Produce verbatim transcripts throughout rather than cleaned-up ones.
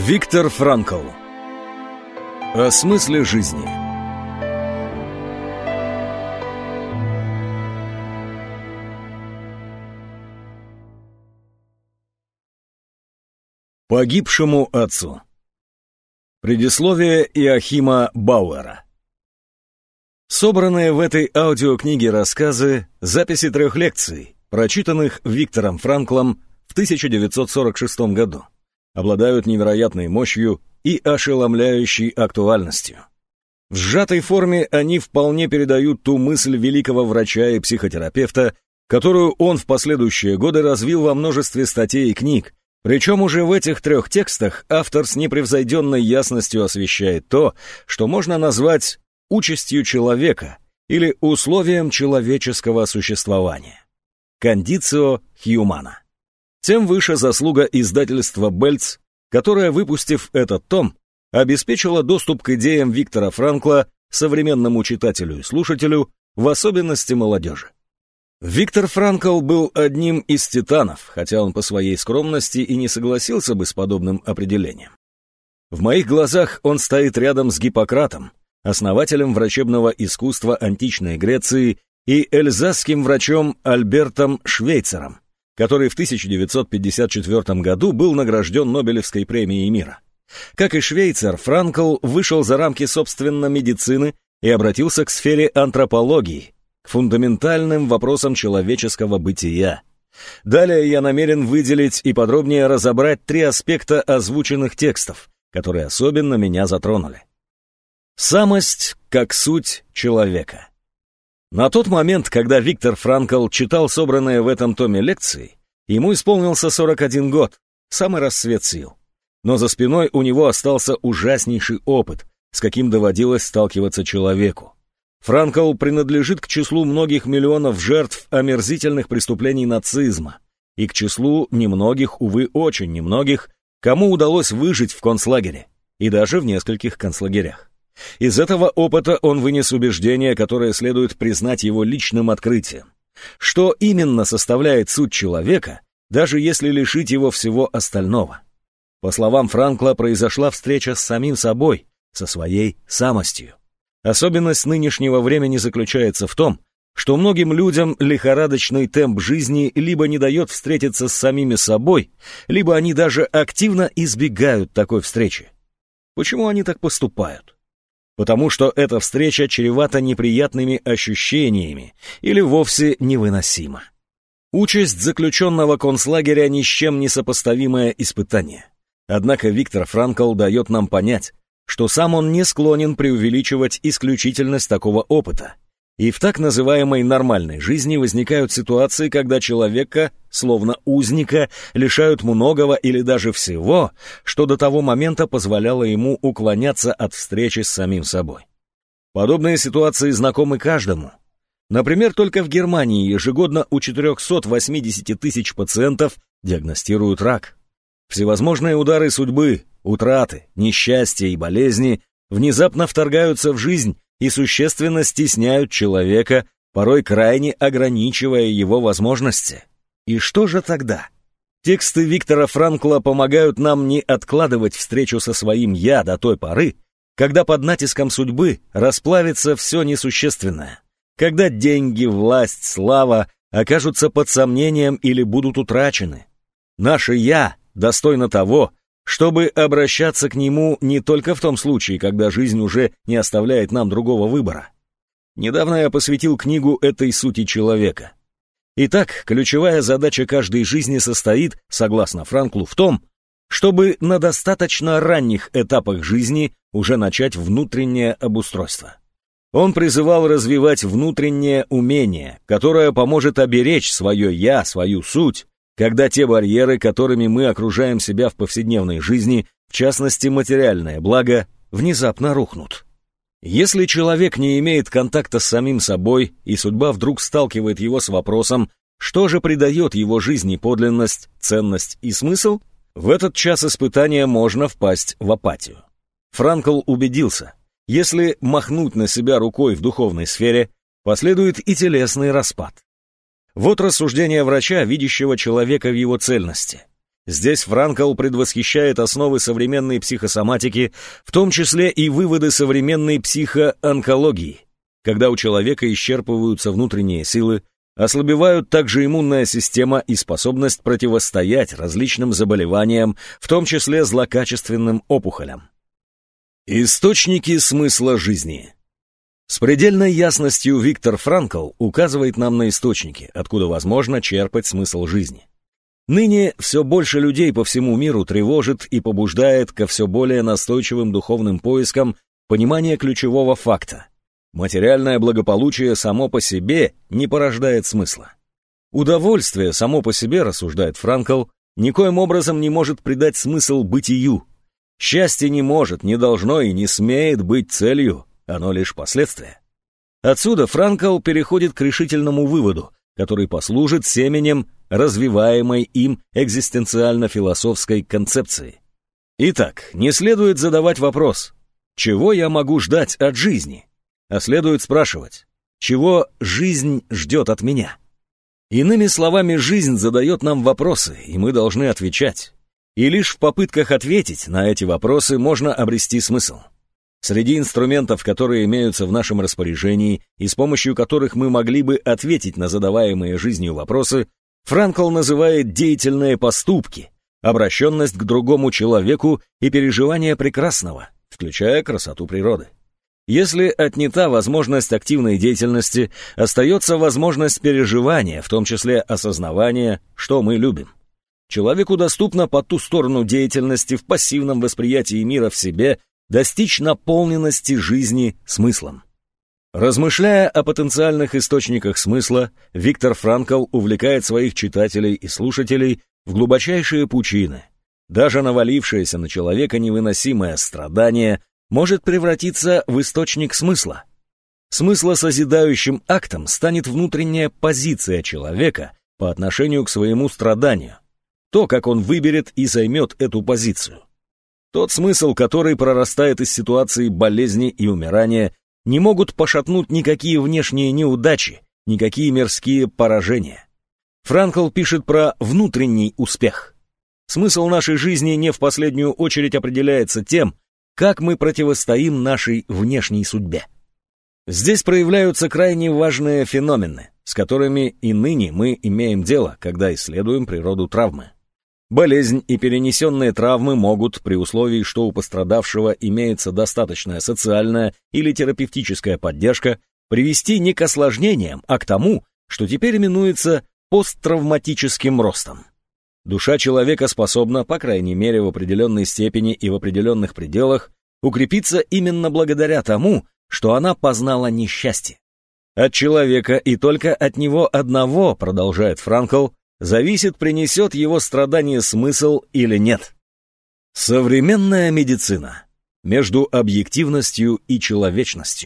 Виктор Франкл. О смысле жизни. Погибшему отцу. Предисловие Иохима Бауэра. Собранные в этой аудиокниге рассказы — записи трех лекций, прочитанных Виктором Франклом в тысяча девятьсот сорок шестом году, обладают невероятной мощью и ошеломляющей актуальностью. В сжатой форме они вполне передают ту мысль великого врача и психотерапевта, которую он в последующие годы развил во множестве статей и книг. Причем уже в этих трех текстах автор с непревзойденной ясностью освещает то, что можно назвать участью человека или условием человеческого существования. Кондицио хьюмана. Тем выше заслуга издательства Бельц, которое, выпустив этот том, обеспечило доступ к идеям Виктора Франкла современному читателю и слушателю, в особенности молодежи. Виктор Франкл был одним из титанов, хотя он по своей скромности и не согласился бы с подобным определением. В моих глазах он стоит рядом с Гиппократом, основателем врачебного искусства античной Греции, и эльзасским врачом Альбертом Швейцером, который в тысяча девятьсот пятьдесят четвёртом году был награжден Нобелевской премией мира. Как и Швейцер, Франкл вышел за рамки собственно медицины и обратился к сфере антропологии, к фундаментальным вопросам человеческого бытия. Далее я намерен выделить и подробнее разобрать три аспекта озвученных текстов, которые особенно меня затронули. Самость как суть человека. На тот момент, когда Виктор Франкл читал собранные в этом томе лекции, ему исполнился сорок один год, самый расцвет сил. Но за спиной у него остался ужаснейший опыт, с каким доводилось сталкиваться человеку. Франкл принадлежит к числу многих миллионов жертв омерзительных преступлений нацизма и к числу немногих, увы, очень немногих, кому удалось выжить в концлагере и даже в нескольких концлагерях. Из этого опыта он вынес убеждение, которое следует признать его личным открытием. Что именно составляет суть человека, даже если лишить его всего остального? По словам Франкла, произошла встреча с самим собой, со своей самостью. Особенность нынешнего времени заключается в том, что многим людям лихорадочный темп жизни либо не дает встретиться с самими собой, либо они даже активно избегают такой встречи. Почему они так поступают? Потому что эта встреча чревата неприятными ощущениями или вовсе невыносима. Участь заключенного концлагеря ни с чем не сопоставимое испытание. Однако Виктор Франкл дает нам понять, что сам он не склонен преувеличивать исключительность такого опыта. И в так называемой нормальной жизни возникают ситуации, когда человека, словно узника, лишают многого или даже всего, что до того момента позволяло ему уклоняться от встречи с самим собой. Подобные ситуации знакомы каждому. Например, только в Германии ежегодно у четырехсот восьмидесяти тысяч пациентов диагностируют рак. Всевозможные удары судьбы, утраты, несчастья и болезни внезапно вторгаются в жизнь и существенно стесняют человека, порой крайне ограничивая его возможности. И что же тогда? Тексты Виктора Франкла помогают нам не откладывать встречу со своим «я» до той поры, когда под натиском судьбы расплавится все несущественное, когда деньги, власть, слава окажутся под сомнением или будут утрачены. Наше «я» достойно того, чтобы обращаться к нему не только в том случае, когда жизнь уже не оставляет нам другого выбора. Недавно я посвятил книгу этой сути человека. Итак, ключевая задача каждой жизни состоит, согласно Франклу, в том, чтобы на достаточно ранних этапах жизни уже начать внутреннее обустройство. Он призывал развивать внутреннее умение, которое поможет оберечь свое «я», свою суть, когда те барьеры, которыми мы окружаем себя в повседневной жизни, в частности материальное благо, внезапно рухнут. Если человек не имеет контакта с самим собой, и судьба вдруг сталкивает его с вопросом, что же придает его жизни подлинность, ценность и смысл, в этот час испытания можно впасть в апатию. Франкл убедился, если махнуть на себя рукой в духовной сфере, последует и телесный распад. Вот рассуждение врача, видящего человека в его цельности. Здесь Франкл предвосхищает основы современной психосоматики, в том числе и выводы современной психоонкологии, когда у человека исчерпываются внутренние силы, ослабевают также иммунная система и способность противостоять различным заболеваниям, в том числе злокачественным опухолям. Источники смысла жизни. С предельной ясностью Виктор Франкл указывает нам на источники, откуда возможно черпать смысл жизни. Ныне все больше людей по всему миру тревожит и побуждает ко все более настойчивым духовным поискам понимания ключевого факта. Материальное благополучие само по себе не порождает смысла. Удовольствие само по себе, рассуждает Франкл, никоим образом не может придать смысл бытию. Счастье не может, не должно и не смеет быть целью, оно лишь последствие. Отсюда Франкл переходит к решительному выводу, который послужит семенем развиваемой им экзистенциально-философской концепции. Итак, не следует задавать вопрос, чего я могу ждать от жизни? А следует спрашивать, чего жизнь ждет от меня? Иными словами, жизнь задает нам вопросы, и мы должны отвечать. И лишь в попытках ответить на эти вопросы можно обрести смысл. Среди инструментов, которые имеются в нашем распоряжении и с помощью которых мы могли бы ответить на задаваемые жизнью вопросы, Франкл называет деятельные поступки, обращенность к другому человеку и переживание прекрасного, включая красоту природы. Если отнята возможность активной деятельности, остается возможность переживания, в том числе осознавания, что мы любим. Человеку доступно по ту сторону деятельности в пассивном восприятии мира в себе достичь наполненности жизни смыслом. Размышляя о потенциальных источниках смысла, Виктор Франкл увлекает своих читателей и слушателей в глубочайшие пучины. Даже навалившееся на человека невыносимое страдание может превратиться в источник смысла. Смыслосозидающим актом станет внутренняя позиция человека по отношению к своему страданию, то, как он выберет и займет эту позицию. Тот смысл, который прорастает из ситуации болезни и умирания, не могут пошатнуть никакие внешние неудачи, никакие мирские поражения. Франкл пишет про внутренний успех. Смысл нашей жизни не в последнюю очередь определяется тем, как мы противостоим нашей внешней судьбе. Здесь проявляются крайне важные феномены, с которыми и ныне мы имеем дело, когда исследуем природу травмы. Болезнь и перенесенные травмы могут, при условии, что у пострадавшего имеется достаточная социальная или терапевтическая поддержка, привести не к осложнениям, а к тому, что теперь именуется посттравматическим ростом. Душа человека способна, по крайней мере в определенной степени и в определенных пределах, укрепиться именно благодаря тому, что она познала несчастье. От человека и только от него одного, продолжает Франкл, зависит, принесет его страдание смысл или нет. Современная медицина. Между объективностью и человечностью.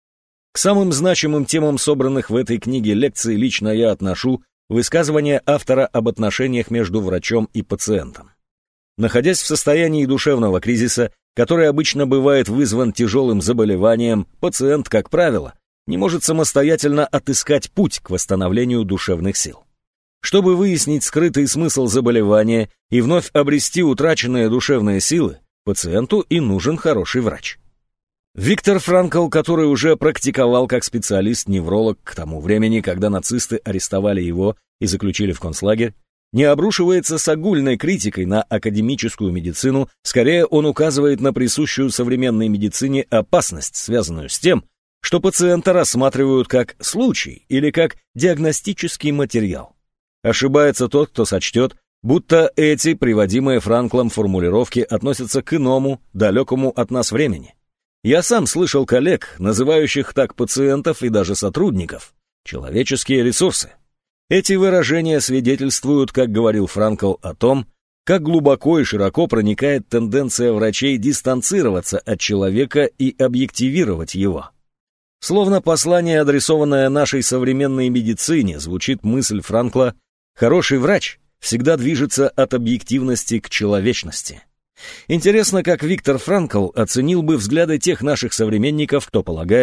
К самым значимым темам, собранных в этой книге лекций, лично я отношу высказывание автора об отношениях между врачом и пациентом. Находясь в состоянии душевного кризиса, который обычно бывает вызван тяжелым заболеванием, пациент, как правило, не может самостоятельно отыскать путь к восстановлению душевных сил. Чтобы выяснить скрытый смысл заболевания и вновь обрести утраченные душевные силы, пациенту и нужен хороший врач. Виктор Франкл, который уже практиковал как специалист-невролог к тому времени, когда нацисты арестовали его и заключили в концлагерь, не обрушивается с огульной критикой на академическую медицину, скорее он указывает на присущую современной медицине опасность, связанную с тем, что пациента рассматривают как случай или как диагностический материал. Ошибается тот, кто сочтет, будто эти приводимые Франклом формулировки относятся к иному, далекому от нас времени. Я сам слышал коллег, называющих так пациентов и даже сотрудников, человеческие ресурсы. Эти выражения свидетельствуют, как говорил Франкл, о том, как глубоко и широко проникает тенденция врачей дистанцироваться от человека и объективировать его. Словно послание, адресованное нашей современной медицине, звучит мысль Франкла: «Хороший врач всегда движется от объективности к человечности». Интересно, как Виктор Франкл оценил бы взгляды тех наших современников, кто полагает,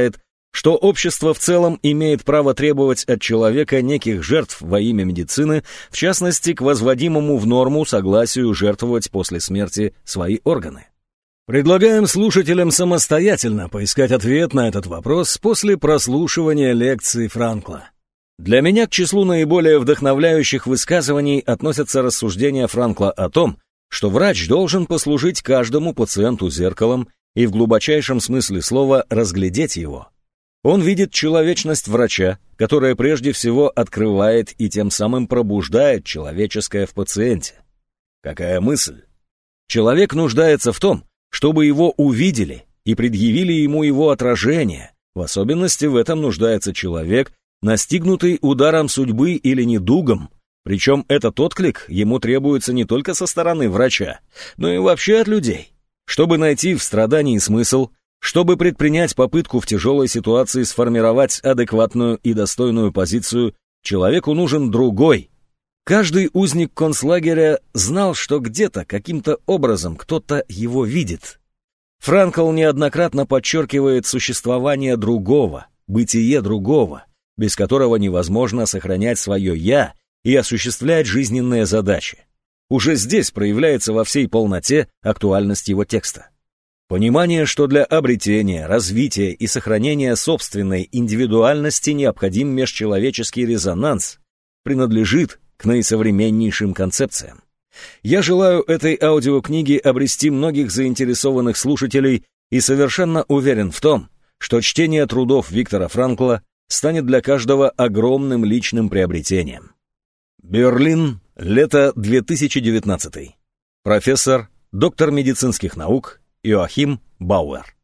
что общество в целом имеет право требовать от человека неких жертв во имя медицины, в частности, к возводимому в норму согласию жертвовать после смерти свои органы. Предлагаем слушателям самостоятельно поискать ответ на этот вопрос после прослушивания лекции Франкла. Для меня к числу наиболее вдохновляющих высказываний относятся рассуждения Франкла о том, что врач должен послужить каждому пациенту зеркалом и в глубочайшем смысле слова разглядеть его. Он видит человечность врача, которая прежде всего открывает и тем самым пробуждает человеческое в пациенте. Какая мысль? Человек нуждается в том, чтобы его увидели и предъявили ему его отражение. В особенности в этом нуждается человек, настигнутый ударом судьбы или недугом, причем этот отклик ему требуется не только со стороны врача, но и вообще от людей. Чтобы найти в страдании смысл, чтобы предпринять попытку в тяжелой ситуации сформировать адекватную и достойную позицию, человеку нужен другой. Каждый узник концлагеря знал, что где-то, каким-то образом кто-то его видит. Франкл неоднократно подчеркивает существование другого, бытие другого, без которого невозможно сохранять свое «я» и осуществлять жизненные задачи. Уже здесь проявляется во всей полноте актуальность его текста. Понимание, что для обретения, развития и сохранения собственной индивидуальности необходим межчеловеческий резонанс, принадлежит к наисовременнейшим концепциям. Я желаю этой аудиокниге обрести многих заинтересованных слушателей и совершенно уверен в том, что чтение трудов Виктора Франкла станет для каждого огромным личным приобретением. Берлин, лето две тысячи девятнадцатый. Профессор, доктор медицинских наук Йоахим Бауэр.